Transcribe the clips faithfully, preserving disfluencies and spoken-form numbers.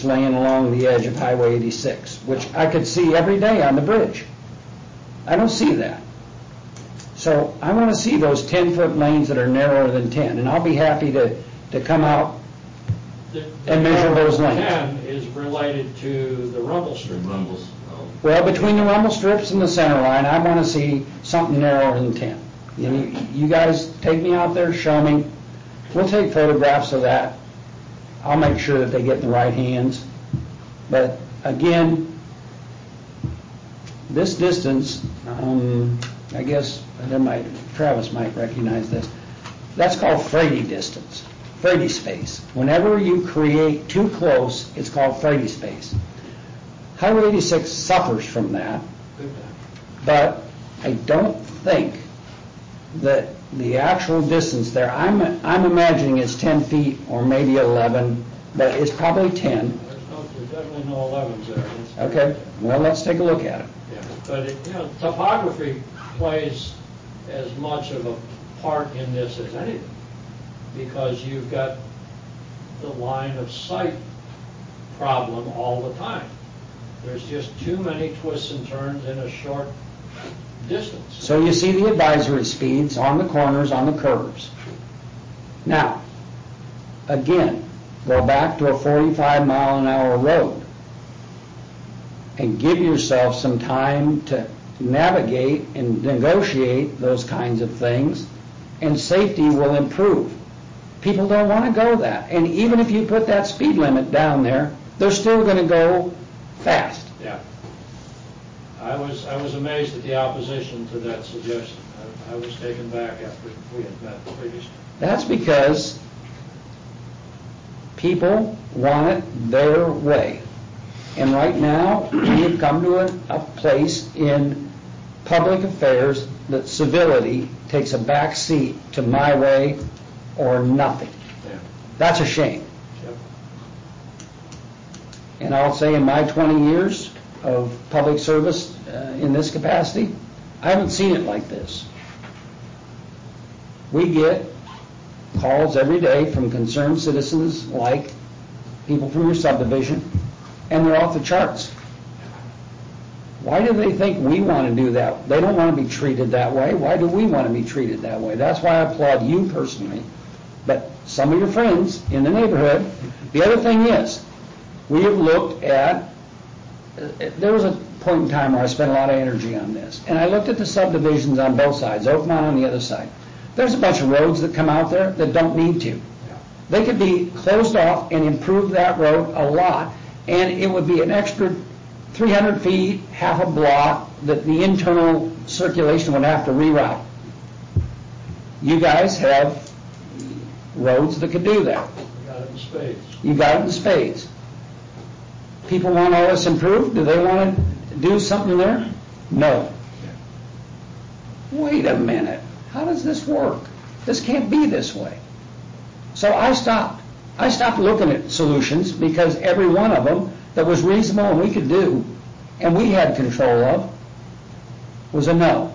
laying along the edge of Highway eighty-six, which I could see every day on the bridge. I don't see that. So I want to see those ten-foot lanes that are narrower than ten, and I'll be happy to, to come out The, the and measure those lanes. ten is related to the rumble strip. Rumbles. Oh. Well, between the rumble strips and the center line, I want to see something narrower than ten. You, you guys take me out there, show me. We'll take photographs of that. I'll make sure that they get in the right hands. But again, this distance, um, I guess there might, Travis might recognize this. That's called Frady distance, Frady space. Whenever you create too close, it's called Frady space. Highway eighty-six suffers from that, but I don't think that the actual distance there, I'm I'm imagining it's ten feet or maybe eleven, but it's probably ten. There's, no, there's definitely no elevens there. It's Okay, well, let's take a look at it. Yeah, but it, you know, topography plays as much of a part in this as anything, because you've got the line of sight problem all the time. There's just too many twists and turns in a short distance. So you see the advisory speeds on the corners, on the curves. Now, again, go back to a forty-five mile an hour road and give yourself some time to navigate and negotiate those kinds of things, and safety will improve. People don't want to go that. And even if you put that speed limit down there, they're still going to go fast. Yeah. I was I was amazed at the opposition to that suggestion. I, I was taken back after we had met previously. That's because people want it their way. And right now, we have come to a, a place in public affairs that civility takes a back seat to my way or nothing. Yeah. That's a shame. Yep. And I'll say in my twenty years of public service uh, in this capacity, I haven't seen it like this. We get calls every day from concerned citizens like people from your subdivision, and they're off the charts. Why do they think we want to do that? They don't want to be treated that way. Why do we want to be treated that way? That's why I applaud you personally, but some of your friends in the neighborhood. The other thing is, we have looked at, uh, there was a point in time where I spent a lot of energy on this, and I looked at the subdivisions on both sides, Oakmont on the other side. There's a bunch of roads that come out there that don't need to. They could be closed off and improve that road a lot, and it would be an extra three hundred feet, half a block, that the internal circulation would have to reroute. You guys have roads that could do that. We got it in spades. You got it in spades. People want all this improved? Do they want to do something there? No. Wait a minute. How does this work? This can't be this way. So I stopped. I stopped looking at solutions because every one of them that was reasonable and we could do and we had control of was a no.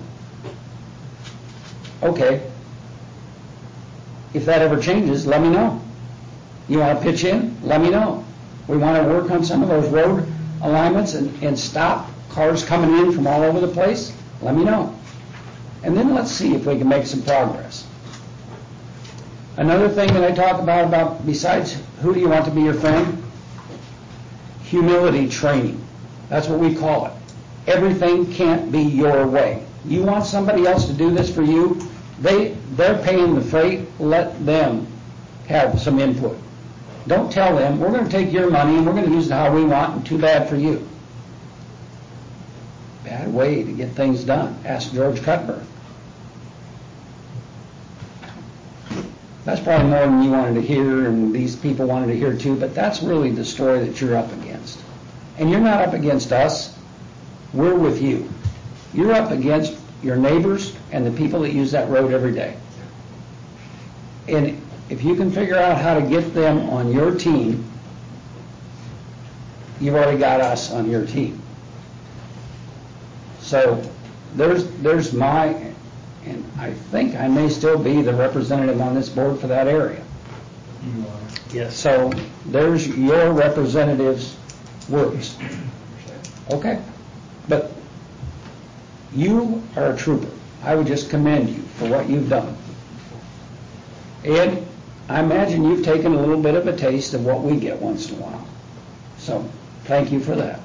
Okay. If that ever changes, let me know. You want to pitch in? Let me know. We want to work on some of those road alignments and, and stop cars coming in from all over the place? Let me know. And then let's see if we can make some progress. Another thing that I talk about, about besides who do you want to be your friend? Humility training. That's what we call it. Everything can't be your way. You want somebody else to do this for you? They, they're paying the freight. Let them have some input. Don't tell them, we're going to take your money and we're going to use it how we want, and too bad for you. Bad way to get things done. Ask George Cutbirth. That's probably more than you wanted to hear and these people wanted to hear too, but that's really the story that you're up against. And you're not up against us. We're with you. You're up against your neighbors and the people that use that road every day. And if you can figure out how to get them on your team, you've already got us on your team. So there's there's my, and I think I may still be the representative on this board for that area. You are. Yes. So there's your representative's words. Okay. But you are a trooper. I would just commend you for what you've done. Ed, I imagine you've taken a little bit of a taste of what we get once in a while. So thank you for that.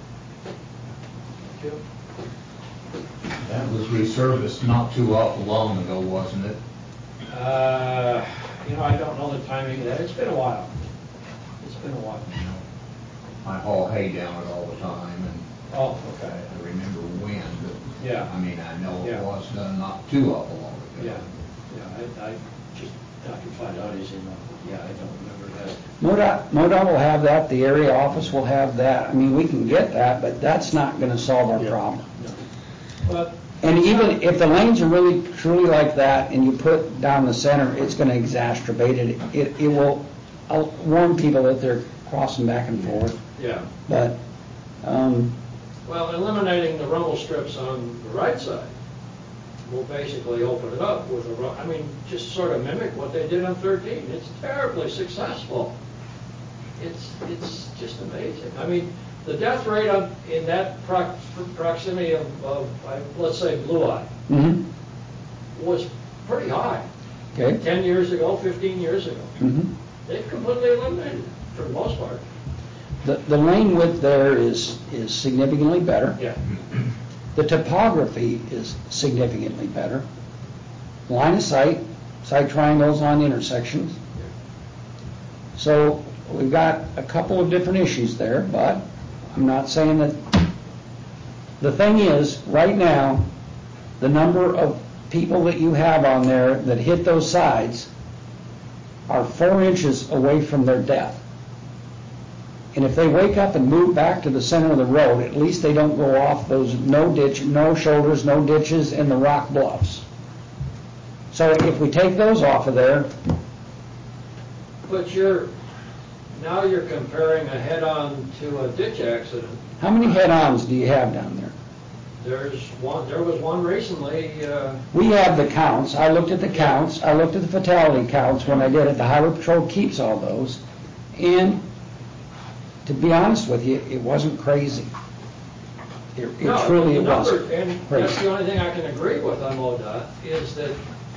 Thank you. That was resurfaced not too awful long ago, wasn't it? Uh, you know, I don't know the timing of that. It's been a while. It's been a while. I haul hay down it all the time, and Oh, I okay. I remember when, but, Yeah. I mean, I know Yeah. it was done not too awful long ago. Yeah, yeah, I, I just, I can find out easy enough. Yeah, I don't remember that. MoDOT, MoDOT will have that, the area office will have that. I mean, we can get that, but that's not going to solve our problem. No. But, And even if the lanes are really truly like that and you put down the center, it's going to exacerbate it. It, it will uh, warn people that they're crossing back and forth. yeah, But, um, well, eliminating the rumble strips on the right side will basically open it up with a, ru- I mean, just sort of mimic what they did on thirteen. It's terribly successful. It's, it's just amazing. I mean, the death rate on, in that prox- proximity of, of, uh, let's say, Blue Eye, mhm. was pretty high. Okay. ten years ago, fifteen years ago. Mhm. They've completely eliminated it, for the most part. The, the lane width there is, is significantly better. Yeah. The topography is significantly better. Line of sight, sight triangles on intersections. So we've got a couple of different issues there, but I'm not saying that. The thing is, right now, the number of people that you have on there that hit those sides are four inches away from their death. And if they wake up and move back to the center of the road, at least they don't go off those no ditch, no shoulders, no ditches, and the rock bluffs. So if we take those off of there, But you're, now you're comparing a head-on to a ditch accident. how many head-ons do you have down there? There's one, there was one recently, uh, We have the counts. I looked at the counts. I looked at the fatality counts when I did it. The Highway Patrol keeps all those. And to be honest with you, it wasn't crazy. It, it no, truly the it number, wasn't and that's crazy. the only thing I can agree with on MoDOT, is that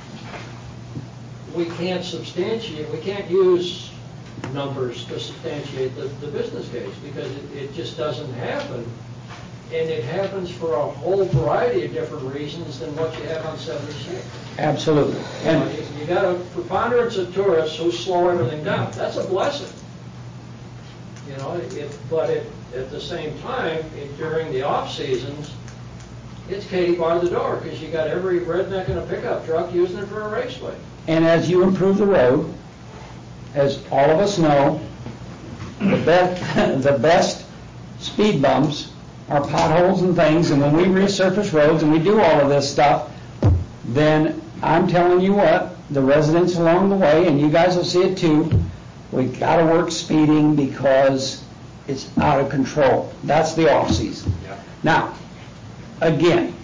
we can't substantiate, we can't use numbers to substantiate the, the business case, because it, it just doesn't happen. And it happens for a whole variety of different reasons than what you have on seventy-six. Absolutely. You know, And you- you got a preponderance of tourists who slow everything down. That's a blessing. You know, it, but it, at the same time, it, during the off-seasons, it's Katie bar the door, because you got every redneck in a pickup truck using it for a raceway. And as you improve the road, as all of us know, the best, the best speed bumps are potholes and things, and when we resurface roads and we do all of this stuff, then I'm telling you what, the residents along the way, and you guys will see it too, we gotta work speeding because it's out of control. That's the off-season. Yeah. Now, again,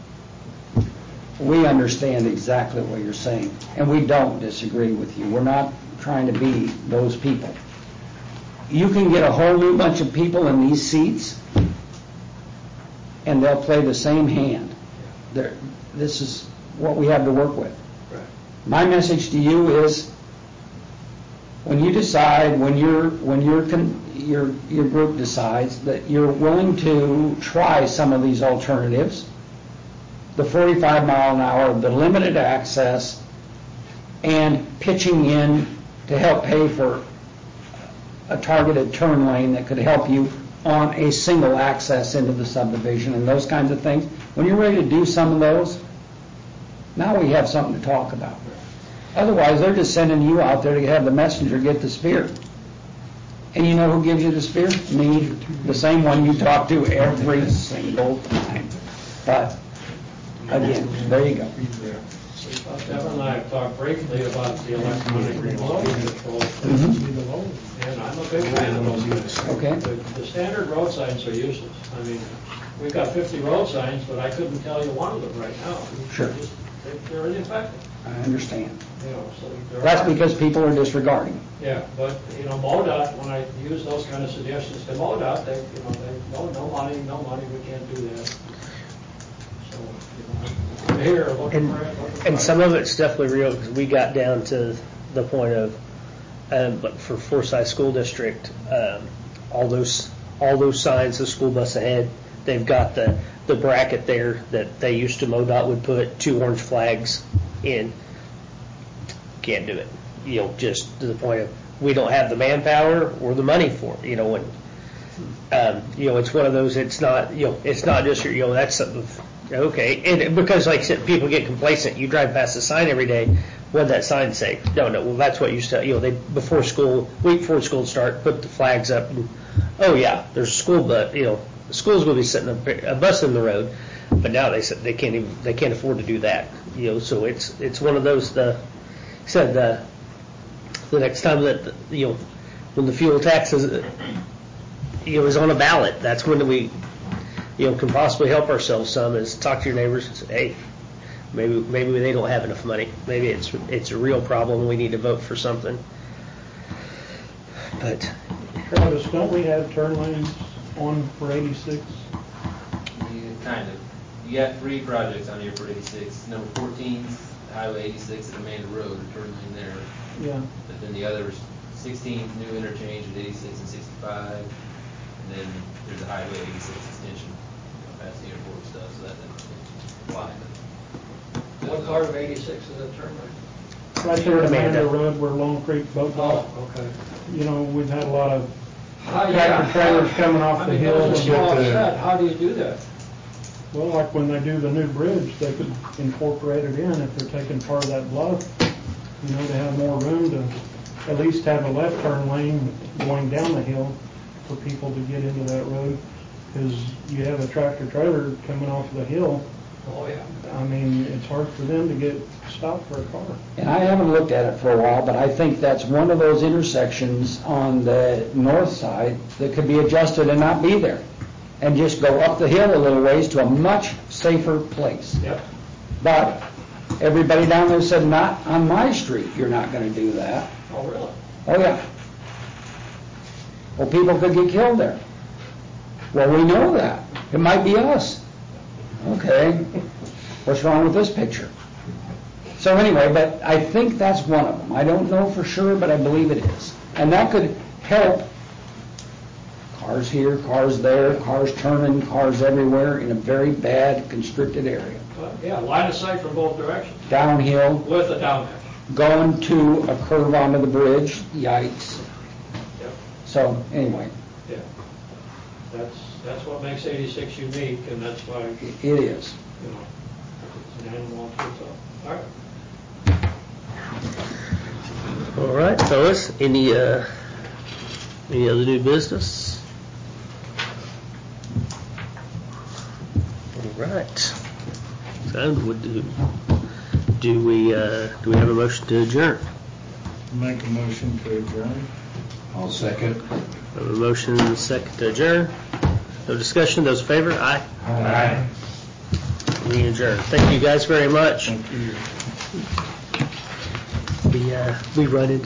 we understand exactly what you're saying, and we don't disagree with you. We're not trying to be those people. You can get a whole new bunch of people in these seats, and they'll play the same hand. They're, this is what we have to work with. Right. My message to you is, when you decide, when your when your con, your your group decides that you're willing to try some of these alternatives, the forty-five mile an hour, the limited access, and pitching in to help pay for a targeted turn lane that could help you on a single access into the subdivision and those kinds of things. When you're ready to do some of those, now we have something to talk about. Otherwise, they're just sending you out there to have the messenger get the spear. And you know who gives you the spear? Me, the same one you talk to every single time. But, again, there you go. Uh, Devin and I have talked briefly about the electronic remote control, Mhm. and I'm a big fan of those things. Okay. The, the standard road signs are useless. I mean, we've got fifty road signs, but I couldn't tell you one of them right now. Sure. Just they- they're ineffective, I understand. you know, so. there That's are- because people are disregarding. Yeah, but, you know, MoDOT, when I use those kind of suggestions to MoDOT, they, you know, they, no, no money, no money, we can't do that. So, you know, I'm here looking And, for it. looking for and it. some of it's definitely real, because we got down to the point of, um, but for Forsyth School District, um, all those, all those signs, the school bus ahead, they've got the, the bracket there that they used to, MoDOT would put two orange flags in. Can't do it. You know, just to the point of, we don't have the manpower or the money for it, you know, and, um, you know, it's one of those, it's not, you know, it's not just, your, you know, that's something, okay, and because like I said, people get complacent, you drive past the sign every day, what'd that sign say? No, no, well, that's what used to, you know, they, before school, week before school start, put the flags up, and, oh yeah, there's a school bus, you know, the school's gonna be sitting a, a bus in the road, but now they said they can't even, they can't afford to do that, you know, so it's, it's one of those, the, said, the, the next time that, you know, when the fuel tax is, you know, is on a ballot, that's when we, you know, can possibly help ourselves some, is talk to your neighbors and say, hey, maybe, maybe they don't have enough money. Maybe it's, it's a real problem, we need to vote for something. But, Travis, don't we have turn lanes on for eighty-six? Yeah, kind of. You got three projects on here for eighty-six. Number fourteen's Highway eighty-six at Amanda Road, a turn lane there. Yeah. But then the others, sixteenth new interchange at eighty-six and sixty-five. And then there's the Highway eighty-six extension, you know, past the airport stuff, so that doesn't apply. But What part of eighty-six is a turn lane? Right there at Amanda. Amanda Road where Lone Creek boat dock. Oh, okay. You know, we've had a lot of How- yeah, tractor trailers how- coming off I the mean, hill. those are and small get the- set. How do you do that? Well, like when they do the new bridge, they could incorporate it in if they're taking part of that bluff, you know, to have more room to at least have a left turn lane going down the hill for people to get into that road. Because you have a tractor trailer coming off the hill, Oh, yeah. I mean, it's hard for them to get stopped for a car. And I haven't looked at it for a while, but I think that's one of those intersections on the north side that could be adjusted and not be there. And just go up the hill a little ways to a much safer place. Yep. But everybody down there said, not on my street, you're not gonna do that. Oh, really? Oh, yeah. Well, people could get killed there. Well, we know that. It might be us. Okay. What's wrong with this picture? So anyway, but I think that's one of them. I don't know for sure, but I believe it is. And that could help cars here, cars there, cars turning, cars everywhere in a very bad constricted area. Well, yeah, line of sight from both directions Downhill, with a downhill. going to a curve onto the bridge, yikes. Yep. So anyway, Yeah. That's, that's what makes eighty-six unique, and that's why, you it is. know, it's an animal unto itself. All right. all right, fellas, any, uh, any other new business? All right. So, would do, do we, uh, do we have a motion to adjourn? Make a motion to adjourn. I'll second. We have a motion and a second to adjourn. No discussion, those in favor? Aye. Aye. We adjourn. Thank you guys very much. Thank you. We, uh, we run into